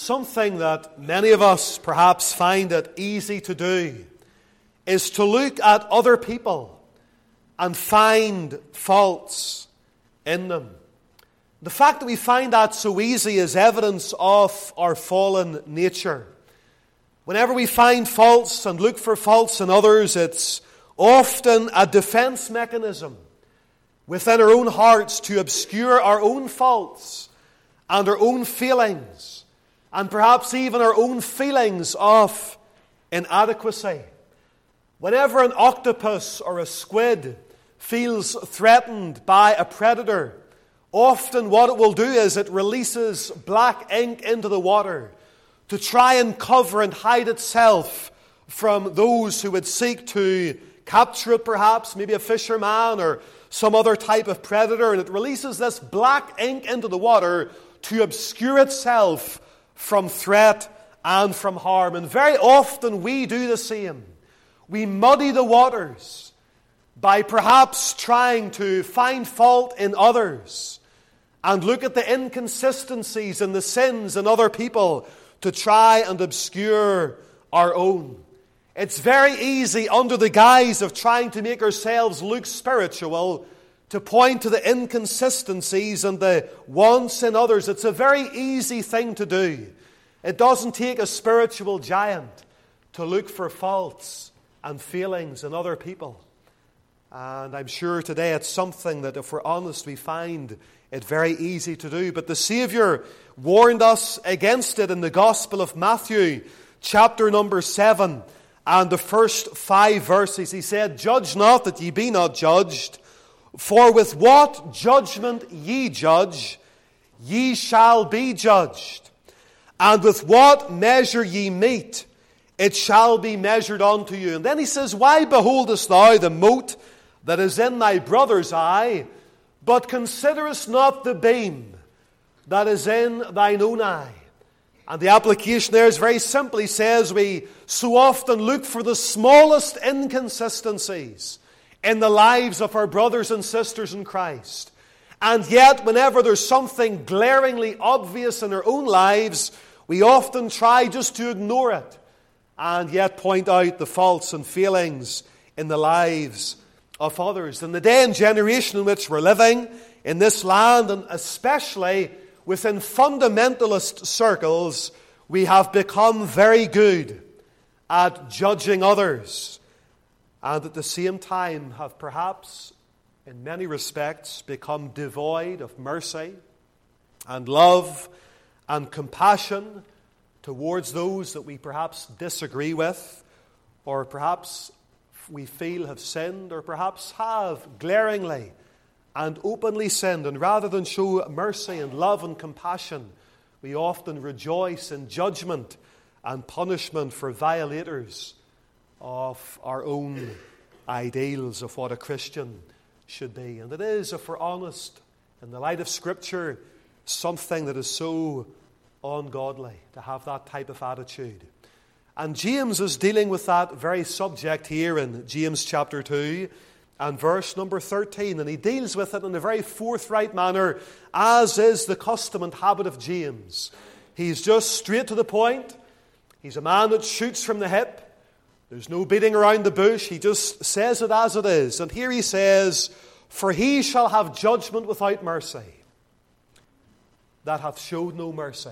Something that many of us perhaps find it easy to do is to look at other people and find faults in them. The fact that we find that so easy is evidence of our fallen nature. Whenever we find faults and look for faults in others, it's often a defense mechanism within our own hearts to obscure our own faults and our own feelings, and perhaps even our own feelings of inadequacy. Whenever an octopus or a squid feels threatened by a predator, often what it will do is it releases black ink into the water to try and cover and hide itself from those who would seek to capture it, perhaps, maybe a fisherman or some other type of predator, and it releases this black ink into the water to obscure itself from threat and from harm. And very often we do the same. We muddy the waters by perhaps trying to find fault in others and look at the inconsistencies and the sins in other people to try and obscure our own. It's very easy, under the guise of trying to make ourselves look spiritual, to point to the inconsistencies and the wants in others. It's a very easy thing to do. It doesn't take a spiritual giant to look for faults and feelings in other people. And I'm sure today it's something that, if we're honest, we find it very easy to do. But the Savior warned us against it in the Gospel of Matthew, chapter number 7, and the first 5 verses. He said, "Judge not that ye be not judged, for with what judgment ye judge, ye shall be judged. And with what measure ye mete, it shall be measured unto you." And then he says, "Why beholdest thou the mote that is in thy brother's eye, but considerest not the beam that is in thine own eye?" And the application there is very simply says we so often look for the smallest inconsistencies in the lives of our brothers and sisters in Christ. And yet, whenever there's something glaringly obvious in our own lives, we often try just to ignore it and yet point out the faults and failings in the lives of others. In the day and generation in which we're living in this land, and especially within fundamentalist circles, we have become very good at judging others, and at the same time have perhaps, in many respects, become devoid of mercy and love and compassion towards those that we perhaps disagree with, or perhaps we feel have sinned, or perhaps have glaringly and openly sinned. And rather than show mercy and love and compassion, we often rejoice in judgment and punishment for violators of our own ideals of what a Christian should be. And it is, if we're honest, in the light of Scripture, something that is so ungodly to have that type of attitude. And James is dealing with that very subject here in James chapter 2 and verse number 13. And he deals with it in a very forthright manner, as is the custom and habit of James. He's just straight to the point. He's a man that shoots from the hip. There's no beating around the bush. He just says it as it is. And here he says, "For he shall have judgment without mercy, that hath showed no mercy.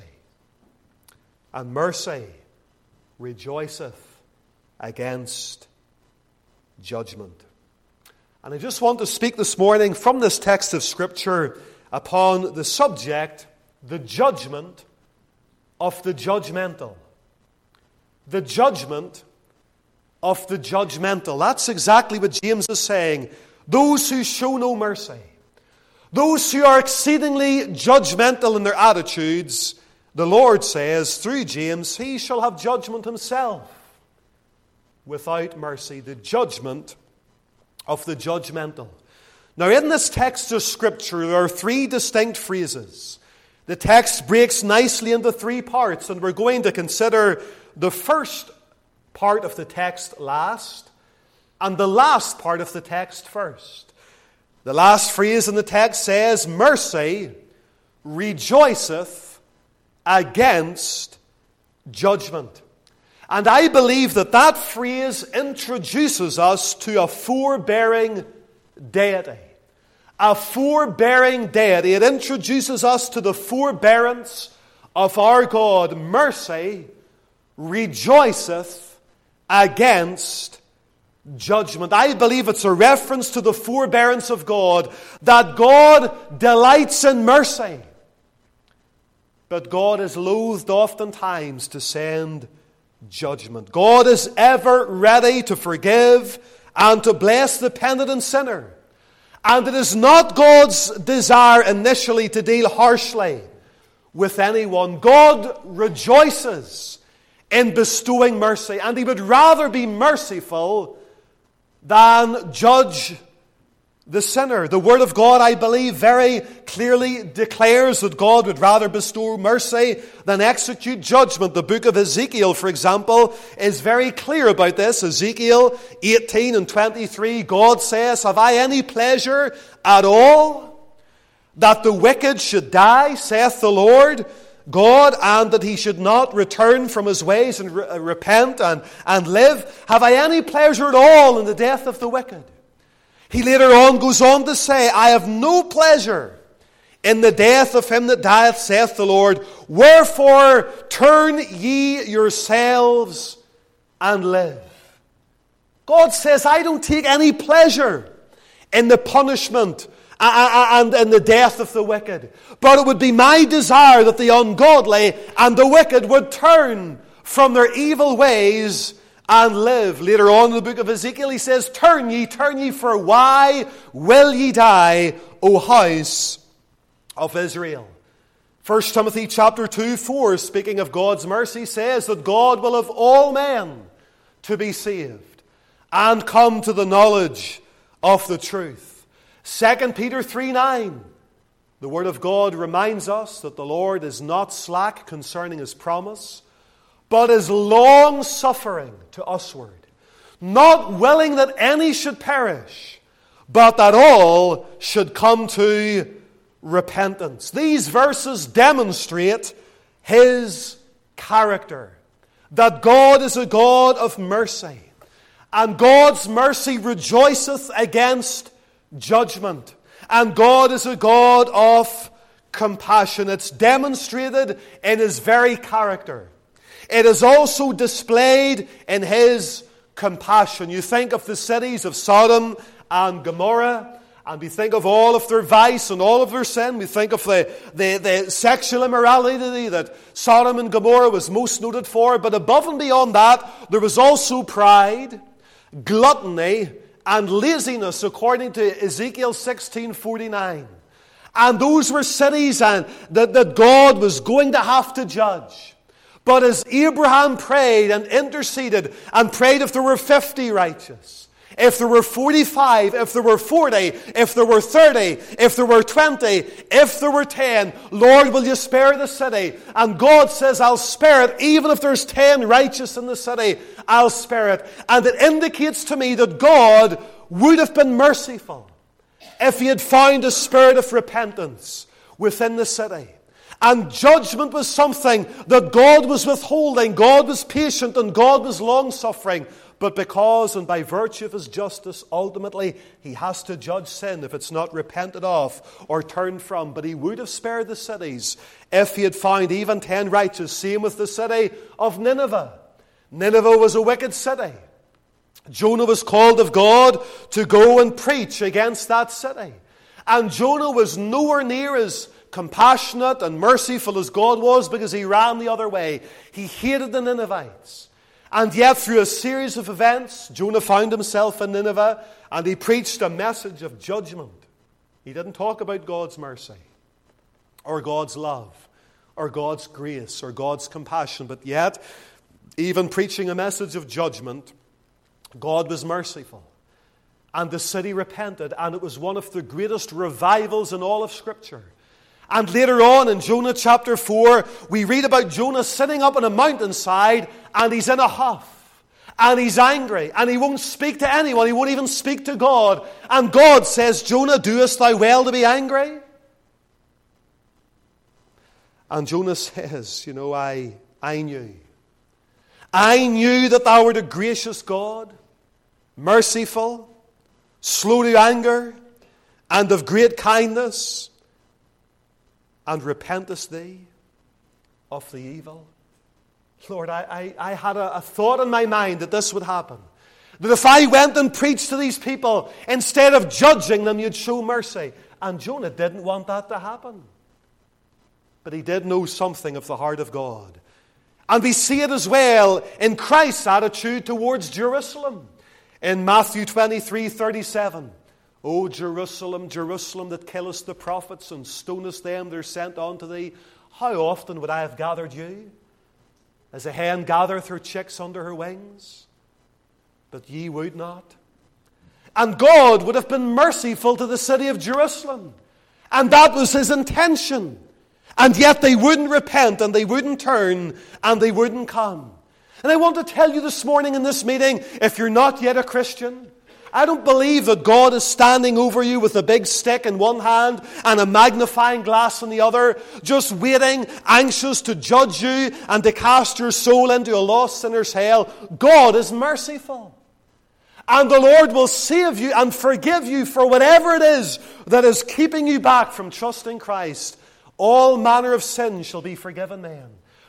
And mercy rejoiceth against judgment." And I just want to speak this morning from this text of Scripture upon the subject, the judgment of the judgmental. The judgment of the judgmental. That's exactly what James is saying. Those who show no mercy, those who are exceedingly judgmental in their attitudes, the Lord says through James, he shall have judgment himself without mercy. The judgment of the judgmental. Now, in this text of Scripture, there are 3 distinct phrases. The text breaks nicely into 3 parts, and we're going to consider the first part of the text last, and the last part of the text first. The last phrase in the text says, "Mercy rejoiceth against judgment. And I believe that that phrase introduces us to a forbearing deity. A forbearing deity. It introduces us to the forbearance of our God. Mercy rejoiceth against judgment. I believe it's a reference to the forbearance of God, that God delights in mercy. But God is loathed oftentimes to send judgment. God is ever ready to forgive and to bless the penitent sinner. And it is not God's desire initially to deal harshly with anyone. God rejoices in bestowing mercy, and He would rather be merciful than judge the sinner. The Word of God, I believe, very clearly declares that God would rather bestow mercy than execute judgment. The book of Ezekiel, for example, is very clear about this. Ezekiel 18 and 23, God says, "Have I any pleasure at all that the wicked should die, saith the Lord God, and that he should not return from his ways and repent and live? Have I any pleasure at all in the death of the wicked?" He later on goes on to say, "I have no pleasure in the death of him that dieth, saith the Lord. Wherefore turn ye yourselves and live." God says, I don't take any pleasure in the punishment and in the death of the wicked. But it would be my desire that the ungodly and the wicked would turn from their evil ways and live. Later on in the book of Ezekiel, he says, turn ye, for why will ye die, O house of Israel?" 1 Timothy chapter 2, 4, speaking of God's mercy, says that God will have all men to be saved and come to the knowledge of the truth. 2 Peter 3, 9, the Word of God reminds us that the Lord is not slack concerning His promise, but is long-suffering to usward, not willing that any should perish, but that all should come to repentance. These verses demonstrate His character, that God is a God of mercy, and God's mercy rejoiceth against judgment, and God is a God of compassion. It's demonstrated in His very character. It is also displayed in His compassion. You think of the cities of Sodom and Gomorrah, and we think of all of their vice and all of their sin. We think of the sexual immorality that Sodom and Gomorrah was most noted for. But above and beyond that, there was also pride, gluttony, and laziness, according to Ezekiel 16:49. And those were cities that God was going to have to judge. But as Abraham prayed and interceded and prayed, if there were 50 righteous, if there were 45, if there were 40, if there were 30, if there were 20, if there were 10, Lord, will you spare the city? And God says, I'll spare it. Even if there's 10 righteous in the city, I'll spare it. And it indicates to me that God would have been merciful if He had found a spirit of repentance within the city. And judgment was something that God was withholding. God was patient and God was long-suffering. But because and by virtue of His justice, ultimately, He has to judge sin if it's not repented of or turned from. But He would have spared the cities if He had found even 10 righteous. Same with the city of Nineveh. Nineveh was a wicked city. Jonah was called of God to go and preach against that city. And Jonah was nowhere near as compassionate and merciful as God was, because he ran the other way. He hated the Ninevites. And yet, through a series of events, Jonah found himself in Nineveh, and he preached a message of judgment. He didn't talk about God's mercy, or God's love, or God's grace, or God's compassion. But yet, even preaching a message of judgment, God was merciful. And the city repented, and it was one of the greatest revivals in all of Scripture. And later on in Jonah chapter 4, we read about Jonah sitting up on a mountainside, and he's in a huff, and he's angry, and he won't speak to anyone. He won't even speak to God. And God says, Jonah, doest thou well to be angry? And Jonah says, I knew I knew that thou wert a gracious God, merciful, slow to anger, and of great kindness, and repentest thee of the evil. Lord, I had a thought in my mind that this would happen. That if I went and preached to these people, instead of judging them, you'd show mercy. And Jonah didn't want that to happen. But he did know something of the heart of God. And we see it as well in Christ's attitude towards Jerusalem. In Matthew 23:37, O Jerusalem, Jerusalem, that killest the prophets and stonest them that are sent unto thee, how often would I have gathered you, as a hen gathereth her chicks under her wings? But ye would not. And God would have been merciful to the city of Jerusalem. And that was his intention. And yet they wouldn't repent, and they wouldn't turn, and they wouldn't come. And I want to tell you this morning in this meeting, if you're not yet a Christian, I don't believe that God is standing over you with a big stick in one hand and a magnifying glass in the other, just waiting, anxious to judge you and to cast your soul into a lost sinner's hell. God is merciful. And the Lord will save you and forgive you for whatever it is that is keeping you back from trusting Christ. All manner of sin shall be forgiven them.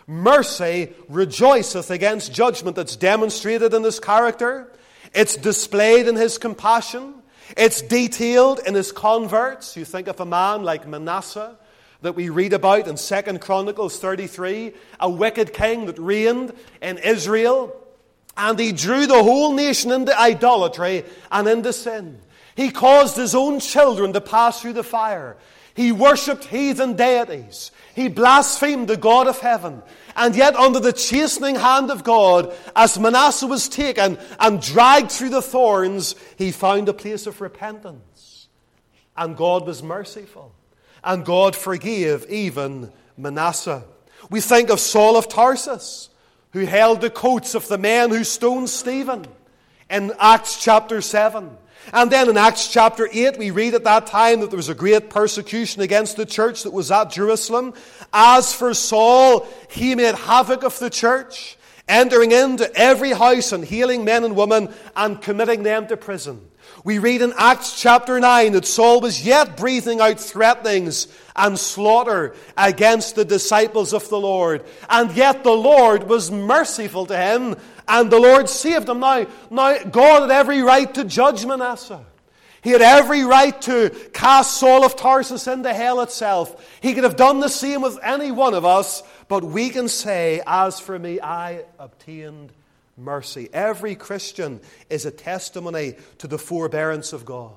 Mercy rejoiceth against judgment. That's demonstrated in his character. It's displayed in his compassion. It's detailed in his converts. You think of a man like Manasseh that we read about in 2 Chronicles 33, a wicked king that reigned in Israel. And he drew the whole nation into idolatry and into sin. He caused his own children to pass through the fire. He worshipped heathen deities. He blasphemed the God of heaven. And yet under the chastening hand of God, as Manasseh was taken and dragged through the thorns, he found a place of repentance. And God was merciful. And God forgave even Manasseh. We think of Saul of Tarsus, who held the coats of the men who stoned Stephen in Acts chapter 7. And then in Acts chapter 8, we read at that time that there was a great persecution against the church that was at Jerusalem. As for Saul, he made havoc of the church, entering into every house and healing men and women and committing them to prison. We read in Acts chapter 9 that Saul was yet breathing out threatenings and slaughter against the disciples of the Lord. And yet the Lord was merciful to him, and the Lord saved him. Now God had every right to judge Manasseh. He had every right to cast Saul of Tarsus into hell itself. He could have done the same with any one of us, but we can say, as for me, I obtained mercy. Every Christian is a testimony to the forbearance of God.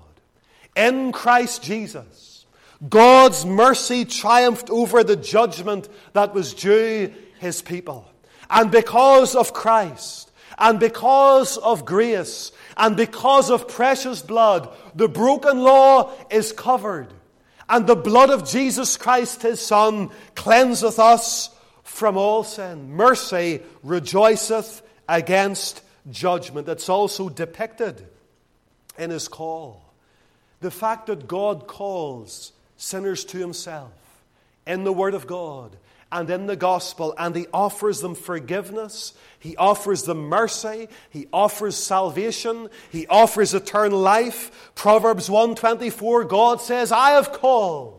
In Christ Jesus, God's mercy triumphed over the judgment that was due his people. And because of Christ, and because of grace, and because of precious blood, the broken law is covered. And the blood of Jesus Christ, his Son, cleanseth us from all sin. Mercy rejoiceth against judgment. It's also depicted in his call. The fact that God calls sinners to himself in the Word of God and in the gospel, and he offers them forgiveness, he offers them mercy, he offers salvation, he offers eternal life. Proverbs 1:24, God says, I have called,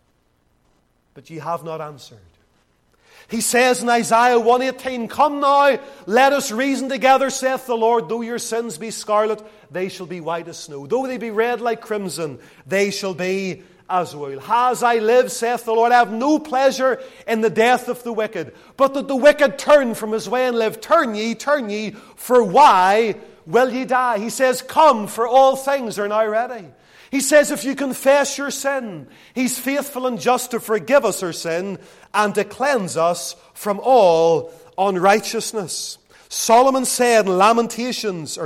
but ye have not answered. He says in Isaiah 1:18, come now, let us reason together, saith the Lord. Though your sins be scarlet, they shall be white as snow. Though they be red like crimson, they shall be as wool. As I live, saith the Lord, I have no pleasure in the death of the wicked, but that the wicked turn from his way and live. Turn ye, for why will ye die? He says, come, for all things are now ready. He says, if you confess your sin, he's faithful and just to forgive us our sin and to cleanse us from all unrighteousness. Solomon said in Lamentations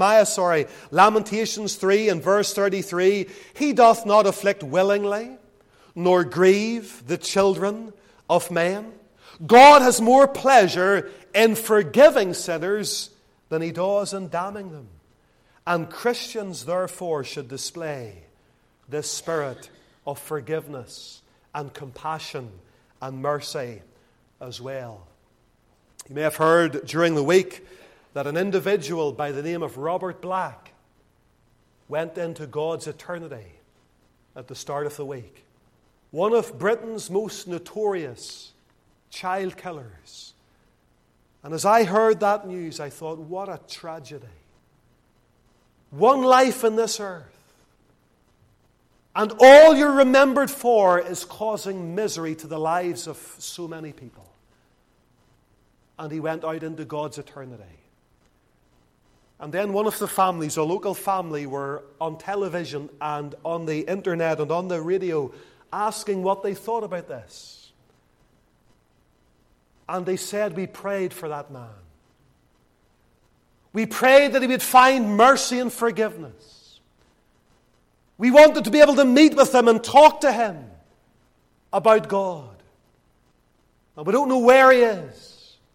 3 and verse 33, he doth not afflict willingly, nor grieve the children of men. God has more pleasure in forgiving sinners than he does in damning them. And Christians, therefore, should display this spirit of forgiveness and compassion and mercy as well. You may have heard during the week that an individual by the name of Robert Black went into God's eternity at the start of the week. One of Britain's most notorious child killers. And as I heard that news, I thought, what a tragedy. One life in this earth, and all you're remembered for is causing misery to the lives of so many people. And he went out into God's eternity. And then one of the families, a local family, were on television and on the internet and on the radio asking what they thought about this. And they said, we prayed for that man. We prayed that he would find mercy and forgiveness. We wanted to be able to meet with him and talk to him about God. And we don't know where he is.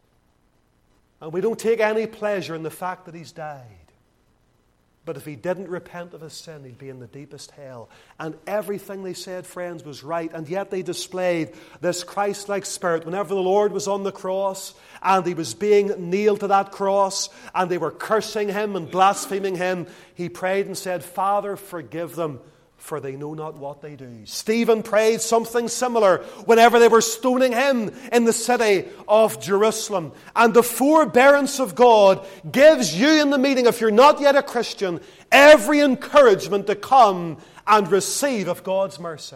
And we don't take any pleasure in the fact that he's died. But if he didn't repent of his sin, he'd be in the deepest hell. And everything they said, friends, was right. And yet they displayed this Christ-like spirit. Whenever the Lord was on the cross and he was being nailed to that cross and they were cursing him and blaspheming him, he prayed and said, Father, forgive them, for they know not what they do. Stephen prayed something similar whenever they were stoning him in the city of Jerusalem. And the forbearance of God gives you in the meeting, if you're not yet a Christian, every encouragement to come and receive of God's mercy.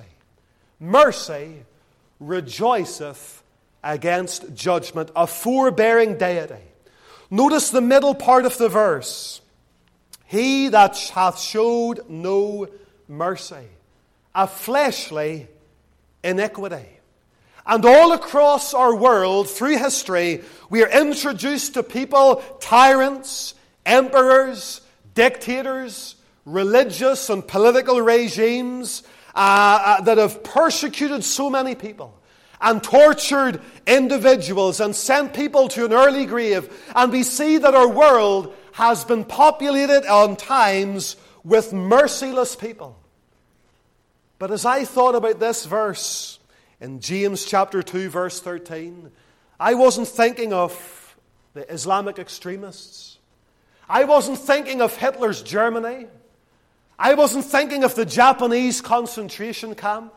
Mercy rejoiceth against judgment, a forbearing deity. Notice the middle part of the verse. He that hath showed no mercy, a fleshly iniquity. And all across our world, through history, we are introduced to people, tyrants, emperors, dictators, religious and political regimes that have persecuted so many people and tortured individuals and sent people to an early grave. And we see that our world has been populated on times with merciless people. But as I thought about this verse in James chapter 2 verse 13, I wasn't thinking of the Islamic extremists. I wasn't thinking of Hitler's Germany. I wasn't thinking of the Japanese concentration camp.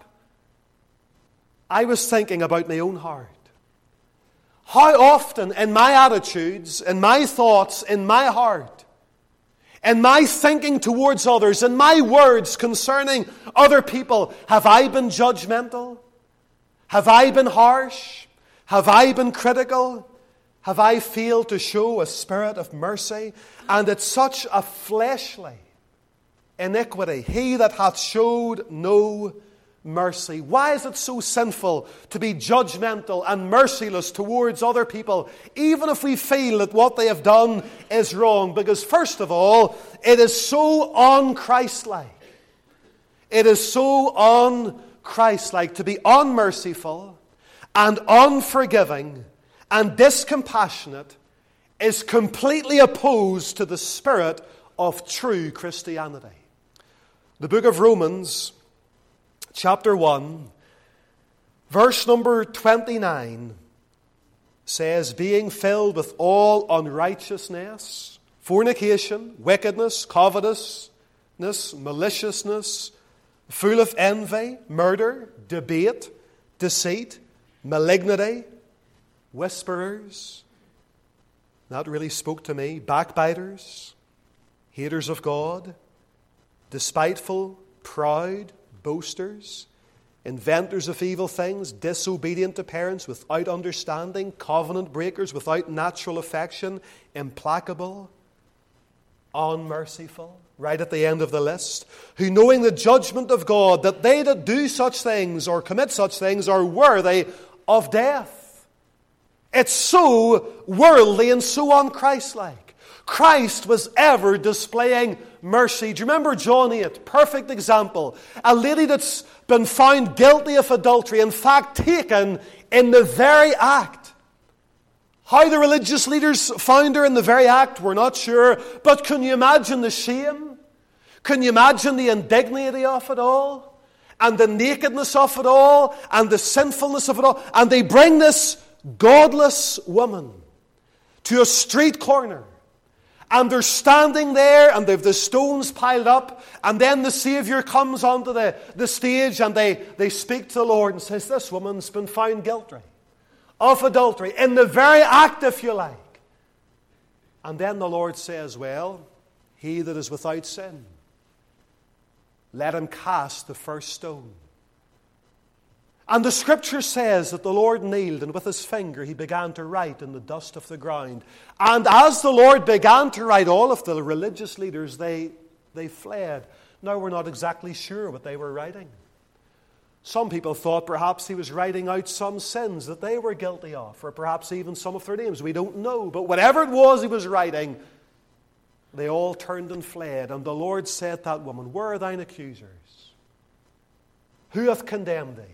I was thinking about my own heart. How often in my attitudes, in my thoughts, in my heart, in my thinking towards others, in my words concerning other people, have I been judgmental? Have I been harsh? Have I been critical? Have I failed to show a spirit of mercy? And it's such a fleshly iniquity. He that hath showed no mercy. Why is it so sinful to be judgmental and merciless towards other people, even if we feel that what they have done is wrong? Because first of all, it is so un-Christ-like. It is so un-Christ-like to be unmerciful and unforgiving and discompassionate is completely opposed to the spirit of true Christianity. The book of Romans, chapter 1, verse number 29 says, being filled with all unrighteousness, fornication, wickedness, covetousness, maliciousness, full of envy, murder, debate, deceit, malignity, whisperers. That really spoke to me. Backbiters, haters of God, despiteful, proud, boasters, inventors of evil things, disobedient to parents, without understanding, covenant breakers, without natural affection, implacable, unmerciful, right at the end of the list, who knowing the judgment of God, that they that do such things or commit such things are worthy of death. It's so worldly and so un-Christ-like. Christ was ever displaying mercy. Do you remember John 8? Perfect example. A lady that's been found guilty of adultery, in fact taken in the very act. How the religious leaders found her in the very act, we're not sure. But can you imagine the shame? Can you imagine the indignity of it all? And the nakedness of it all? And the sinfulness of it all? And they bring this godless woman to a street corner. And they're standing there, and they've the stones piled up, and then the Saviour comes onto the stage, and they speak to the Lord and says, this woman's been found guilty of adultery, in the very act, if you like. And then the Lord says, well, he that is without sin, let him cast the first stone. And the Scripture says that the Lord kneeled, and with his finger he began to write in the dust of the ground. And as the Lord began to write, all of the religious leaders, they fled. Now we're not exactly sure what they were writing. Some people thought perhaps he was writing out some sins that they were guilty of, or perhaps even some of their names. We don't know. But whatever it was he was writing, they all turned and fled. And the Lord said to that woman, where are thine accusers? Who hath condemned thee?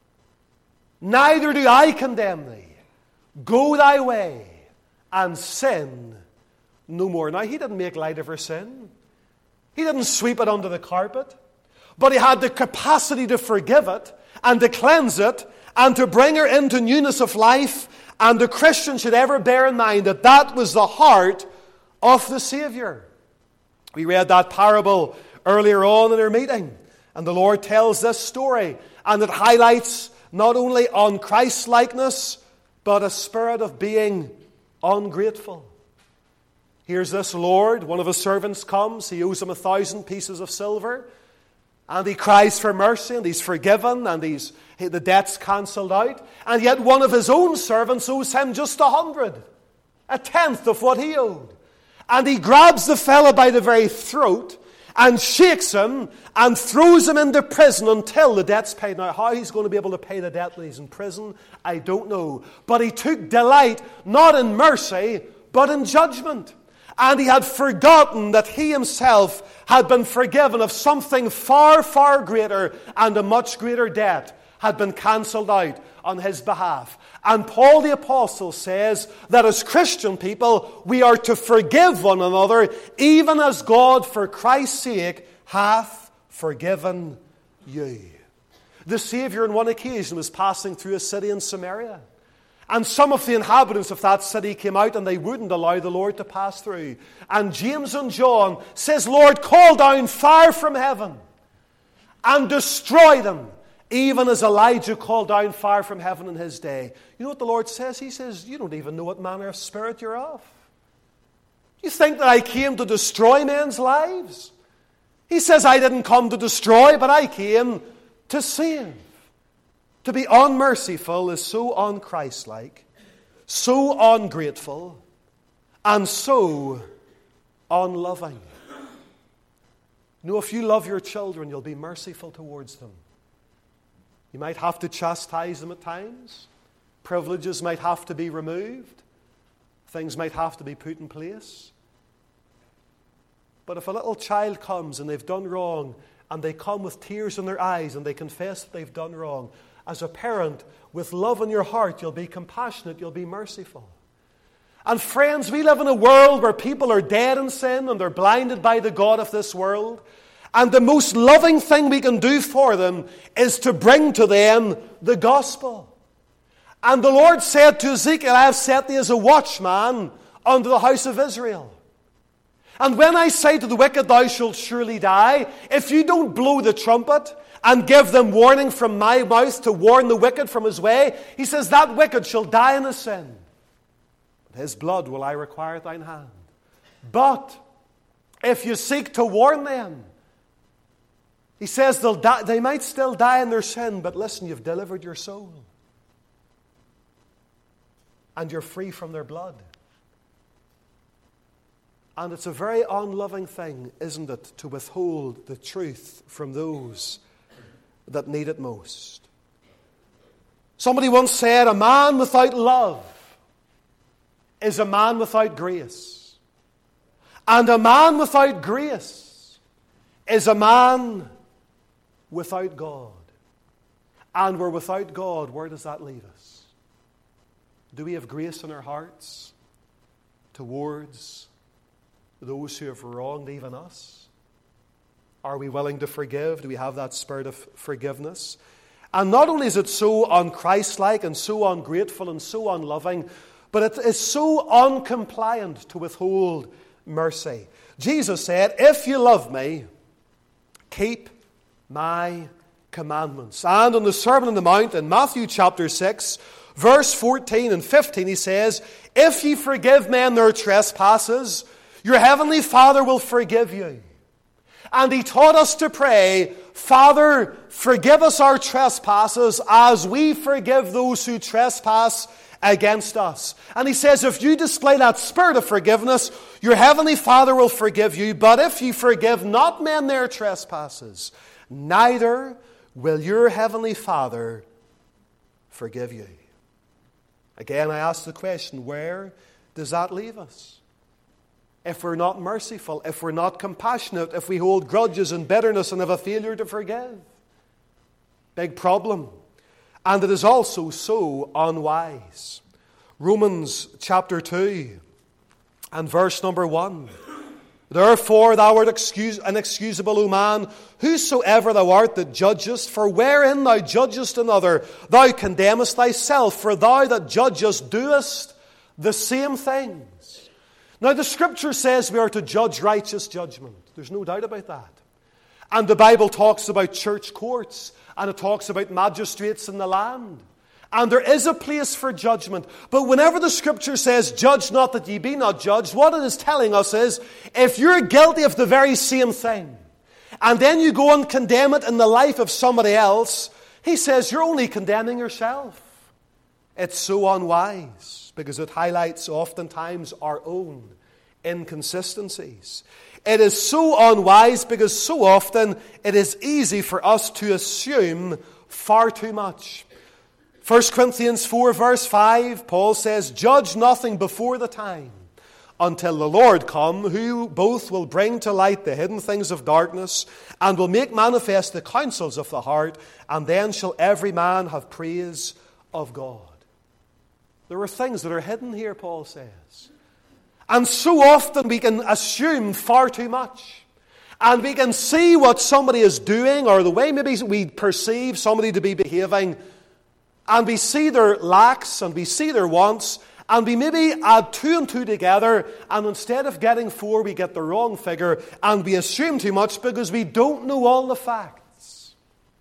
Neither do I condemn thee. Go thy way and sin no more. Now, he didn't make light of her sin. He didn't sweep it under the carpet. But he had the capacity to forgive it and to cleanse it and to bring her into newness of life. And the Christian should ever bear in mind that that was the heart of the Savior. We read that parable earlier on in our meeting. And the Lord tells this story. And it highlights not only on Christ-likeness, but a spirit of being ungrateful. Here's this Lord, one of his servants comes, he owes him 1,000 pieces of silver, and he cries for mercy, and he's forgiven, and the debt's cancelled out, and yet one of his own servants owes him just 100, a tenth of what he owed. And he grabs the fellow by the very throat, and shakes him and throws him into prison until the debt's paid. Now, how he's going to be able to pay the debt when he's in prison, I don't know. But he took delight not in mercy, but in judgment. And he had forgotten that he himself had been forgiven of something far, far greater, and a much greater debt had been cancelled out on his behalf. And Paul the Apostle says that as Christian people, we are to forgive one another, even as God, for Christ's sake, hath forgiven you. The Saviour on one occasion was passing through a city in Samaria. And some of the inhabitants of that city came out and they wouldn't allow the Lord to pass through. And James and John says, Lord, call down fire from heaven and destroy them, even as Elijah called down fire from heaven in his day. You know what the Lord says? He says, you don't even know what manner of spirit you're of. You think that I came to destroy men's lives? He says, I didn't come to destroy, but I came to save. To be unmerciful is so un-Christ-like, so ungrateful, and so unloving. You know, if you love your children, you'll be merciful towards them. You might have to chastise them at times. Privileges might have to be removed. Things might have to be put in place. But if a little child comes and they've done wrong, and they come with tears in their eyes and they confess that they've done wrong, as a parent, with love in your heart, you'll be compassionate, you'll be merciful. And friends, we live in a world where people are dead in sin and they're blinded by the God of this world. And the most loving thing we can do for them is to bring to them the gospel. And the Lord said to Ezekiel, I have set thee as a watchman unto the house of Israel. And when I say to the wicked, thou shalt surely die, if you don't blow the trumpet and give them warning from my mouth to warn the wicked from his way, he says, that wicked shall die in his sin. But his blood will I require at thine hand. But if you seek to warn them, he says they might still die in their sin, but listen, you've delivered your soul. And you're free from their blood. And it's a very unloving thing, isn't it, to withhold the truth from those that need it most. Somebody once said, a man without love is a man without grace. And a man without grace is a man without God. And we're without God. Where does that leave us? Do we have grace in our hearts towards those who have wronged even us? Are we willing to forgive? Do we have that spirit of forgiveness? And not only is it so un-Christ-like and so ungrateful and so unloving, but it is so uncompliant to withhold mercy. Jesus said, if you love me, keep my commandments. And on the Sermon on the Mount in Matthew chapter 6, verse 14 and 15, he says, if ye forgive men their trespasses, your heavenly Father will forgive you. And he taught us to pray, Father, forgive us our trespasses as we forgive those who trespass against us. And he says, if you display that spirit of forgiveness, your heavenly Father will forgive you. But if you forgive not men their trespasses, neither will your heavenly Father forgive you. Again, I ask the question, where does that leave us? If we're not merciful, if we're not compassionate, if we hold grudges and bitterness and have a failure to forgive. Big problem. And it is also so unwise. Romans chapter 2 and verse number 1. Therefore thou art inexcusable, O man, whosoever thou art that judgest, for wherein thou judgest another, thou condemnest thyself, for thou that judgest doest the same things. Now the Scripture says we are to judge righteous judgment. There's no doubt about that. And the Bible talks about church courts, and it talks about magistrates in the land. And there is a place for judgment. But whenever the Scripture says, judge not that ye be not judged, what it is telling us is, if you're guilty of the very same thing, and then you go and condemn it in the life of somebody else, he says you're only condemning yourself. It's so unwise, because it highlights oftentimes our own inconsistencies. It is so unwise because so often it is easy for us to assume far too much. 1 Corinthians 4 verse 5, Paul says, judge nothing before the time, until the Lord come, who both will bring to light the hidden things of darkness, and will make manifest the counsels of the heart, and then shall every man have praise of God. There are things that are hidden here, Paul says. And so often we can assume far too much. And we can see what somebody is doing, or the way maybe we perceive somebody to be behaving, and we see their lacks, and we see their wants, and we maybe add 2 and 2 together, and instead of getting 4, we get the wrong figure, and we assume too much because we don't know all the facts.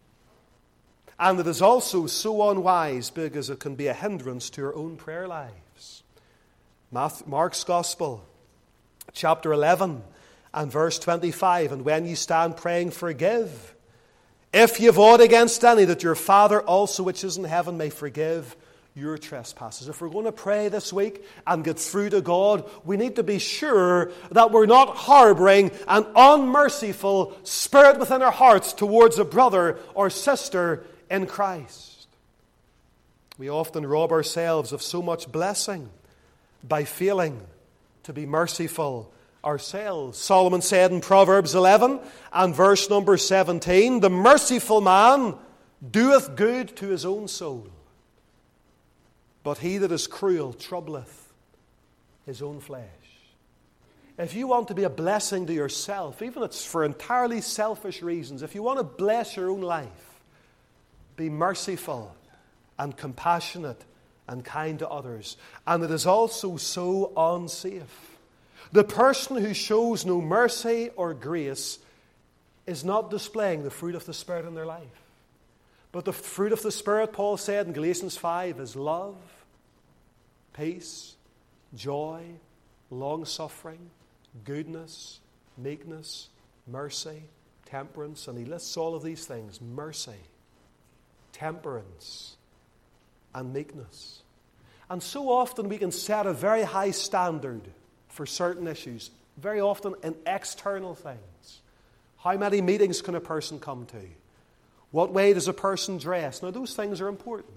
And it is also so unwise because it can be a hindrance to our own prayer lives. Mark's Gospel, chapter 11 and verse 25, and when ye stand praying, forgive, if ye have aught against any, that your Father also which is in heaven may forgive your trespasses. If we're going to pray this week and get through to God, we need to be sure that we're not harboring an unmerciful spirit within our hearts towards a brother or sister in Christ. We often rob ourselves of so much blessing by failing to be merciful ourselves. Solomon said in Proverbs 11 and verse number 17, the merciful man doeth good to his own soul, but he that is cruel troubleth his own flesh. If you want to be a blessing to yourself, even if it's for entirely selfish reasons, if you want to bless your own life, be merciful and compassionate and kind to others. And it is also so unsafe. The person who shows no mercy or grace is not displaying the fruit of the Spirit in their life. But the fruit of the Spirit, Paul said in Galatians 5, is love, peace, joy, long-suffering, goodness, meekness, mercy, temperance. And he lists all of these things: mercy, temperance, and meekness. And so often we can set a very high standard for certain issues, very often in external things. How many meetings can a person come to? What way does a person dress? Now, those things are important.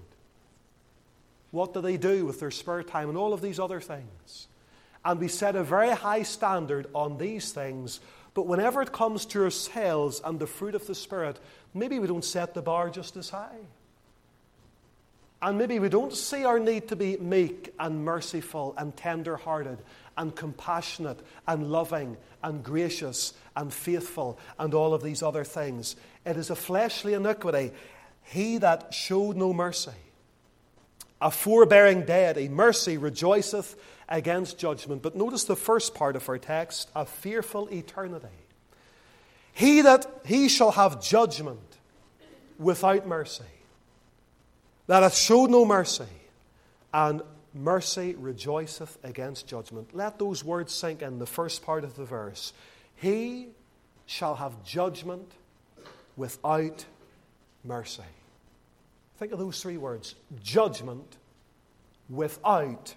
What do they do with their spare time? And all of these other things. And we set a very high standard on these things, but whenever it comes to ourselves and the fruit of the Spirit, maybe we don't set the bar just as high. And maybe we don't see our need to be meek and merciful and tender-hearted and compassionate and loving and gracious and faithful and all of these other things. It is a fleshly iniquity. He that showed no mercy a forbearing deity. Mercy rejoiceth against judgment. But notice the first part of our text, a fearful eternity. He shall have judgment without mercy, that hath showed no mercy, and mercy rejoiceth against judgment. Let those words sink in the first part of the verse. He shall have judgment without mercy. Think of those three words. Judgment without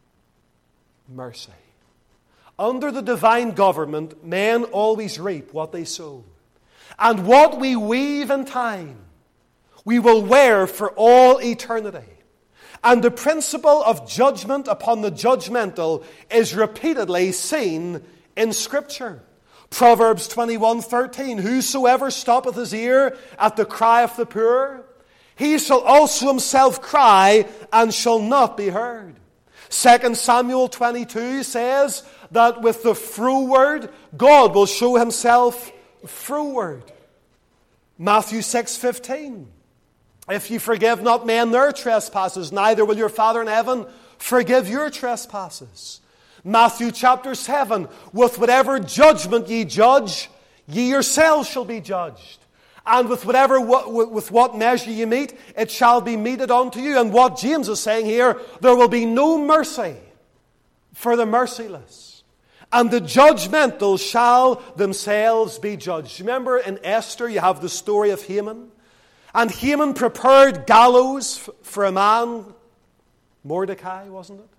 mercy. Under the divine government, men always reap what they sow. And what we weave in time, we will wear for all eternity. And the principle of judgment upon the judgmental is repeatedly seen in Scripture. Proverbs 21:13, whosoever stoppeth his ear at the cry of the poor, he shall also himself cry and shall not be heard. 2 Samuel 22 says that with the froward, God will show himself froward. Matthew 6:15, if ye forgive not men their trespasses, neither will your Father in heaven forgive your trespasses. Matthew chapter 7, with whatever judgment ye judge, ye yourselves shall be judged. And with what measure ye mete, it shall be meted unto you. And what James is saying here, there will be no mercy for the merciless. And the judgmental shall themselves be judged. Remember in Esther, you have the story of Haman. And Haman prepared gallows for a man, Mordecai, wasn't it?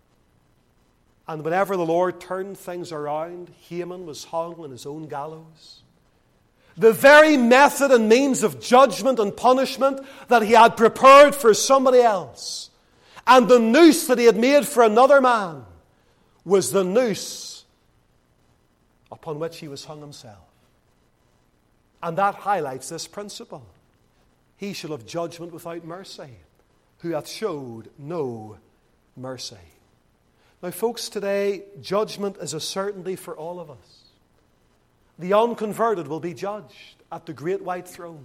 And whenever the Lord turned things around, Haman was hung on his own gallows. The very method and means of judgment and punishment that he had prepared for somebody else, and the noose that he had made for another man, was the noose upon which he was hung himself. And that highlights this principle. He shall have judgment without mercy, who hath showed no mercy. Now, folks, today, judgment is a certainty for all of us. The unconverted will be judged at the great white throne.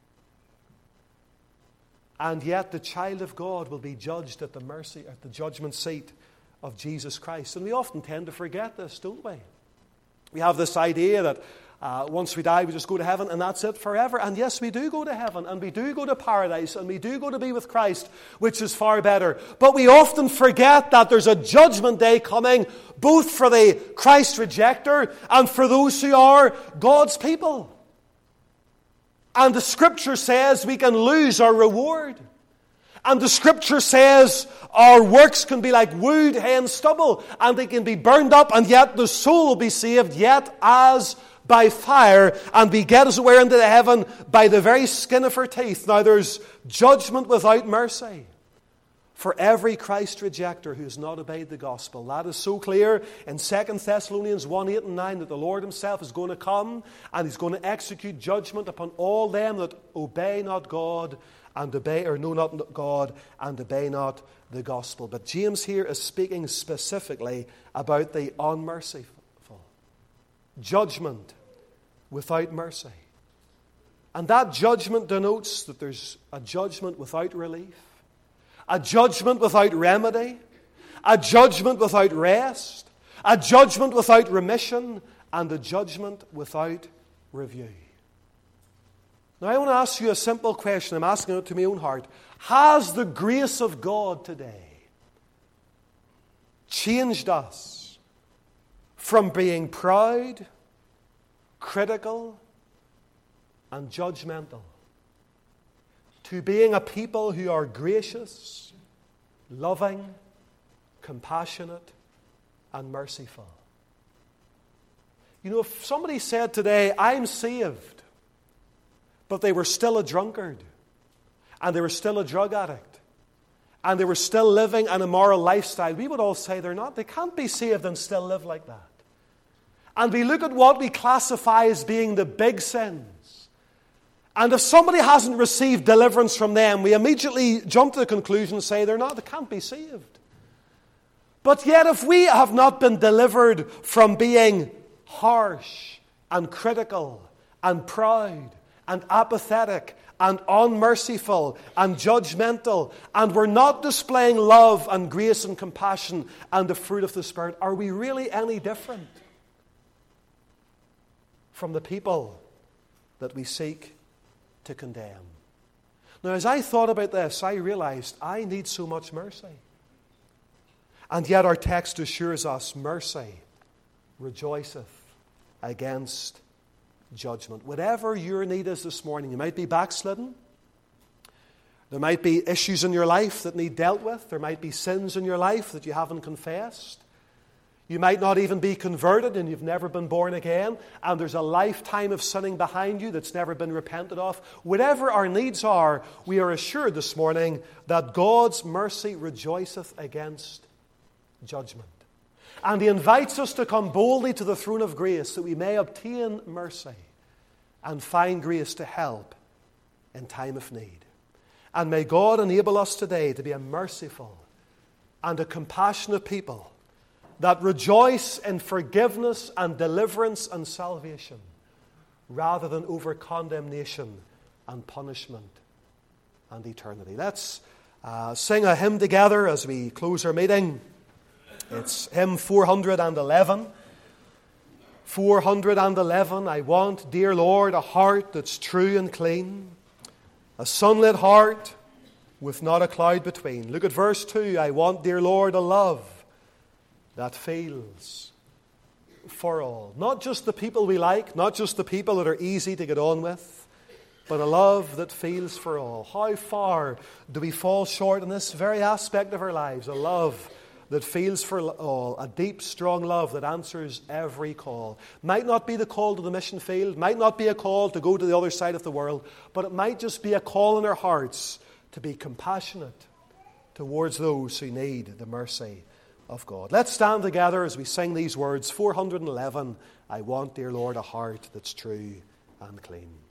And yet the child of God will be judged at the judgment seat of Jesus Christ. And we often tend to forget this, don't we? We have this idea that once we die, we just go to heaven and that's it forever. And yes, we do go to heaven and we do go to paradise and we do go to be with Christ, which is far better. But we often forget that there's a judgment day coming, both for the Christ rejecter and for those who are God's people. And the Scripture says we can lose our reward. And the Scripture says our works can be like wood, hay, and stubble, and they can be burned up, and yet the soul will be saved, yet as by fire, and be get as it were into the heaven by the very skin of her teeth. Now there's judgment without mercy for every Christ rejecter who has not obeyed the gospel. That is so clear in 2 Thessalonians 1:8 and 9 that the Lord himself is going to come and he's going to execute judgment upon all them that obey not God and obey, or know not God and obey not the gospel. But James here is speaking specifically about the unmerciful. Judgment without mercy. And that judgment denotes that there's a judgment without relief, a judgment without remedy, a judgment without rest, a judgment without remission, and a judgment without review. Now I want to ask you a simple question. I'm asking it to my own heart. Has the grace of God today changed us from being proud, critical, and judgmental to being a people who are gracious, loving, compassionate, and merciful? You know, if somebody said today, I'm saved, but they were still a drunkard, and they were still a drug addict, and they were still living an immoral lifestyle, we would all say they can't be saved and still live like that. And we look at what we classify as being the big sins. And if somebody hasn't received deliverance from them, we immediately jump to the conclusion and say they can't be saved. But yet if we have not been delivered from being harsh and critical and proud and apathetic and unmerciful and judgmental, and we're not displaying love and grace and compassion and the fruit of the Spirit, are we really any different from the people that we seek to condemn? Now, as I thought about this, I realized I need so much mercy. And yet our text assures us mercy rejoiceth against judgment. Whatever your need is this morning, you might be backslidden. There might be issues in your life that need dealt with. There might be sins in your life that you haven't confessed. You might not even be converted and you've never been born again, and there's a lifetime of sinning behind you that's never been repented of. Whatever our needs are, we are assured this morning that God's mercy rejoiceth against judgment. And He invites us to come boldly to the throne of grace that we may obtain mercy and find grace to help in time of need. And may God enable us today to be a merciful and a compassionate people that rejoice in forgiveness and deliverance and salvation rather than over condemnation and punishment and eternity. Let's sing a hymn together as we close our meeting. It's hymn 411. 411, I want, dear Lord, a heart that's true and clean, a sunlit heart with not a cloud between. Look at verse 2. I want, dear Lord, a love that feels for all. Not just the people we like, not just the people that are easy to get on with, but a love that feels for all. How far do we fall short in this very aspect of our lives? A love that feels for all, a deep, strong love that answers every call. Might not be the call to the mission field, might not be a call to go to the other side of the world, but it might just be a call in our hearts to be compassionate towards those who need the mercy of God. Let's stand together as we sing these words, 411, I want, dear Lord, a heart that's true and clean.